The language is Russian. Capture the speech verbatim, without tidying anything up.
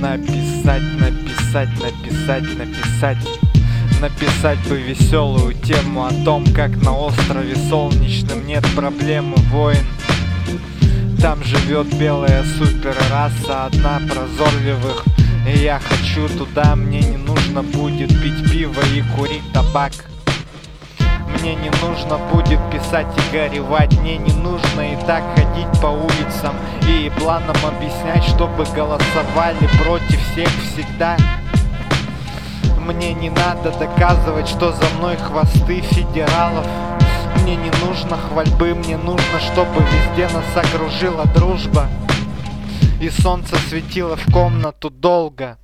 Написать, написать, написать, написать Написать бы веселую тему о том, как на острове солнечном нет проблемы войн. Там живет белая суперраса, одна прозорливых. И я хочу туда, мне не нужно будет пить пиво и курить табак. Мне не нужно будет писать и горевать. Мне не нужно и так ходить по улицам и планам объяснять, чтобы голосовали против всех всегда. Мне не надо доказывать, что за мной хвосты федералов. Мне не нужно хвальбы, мне нужно, чтобы везде нас окружила дружба и солнце светило в комнату долго.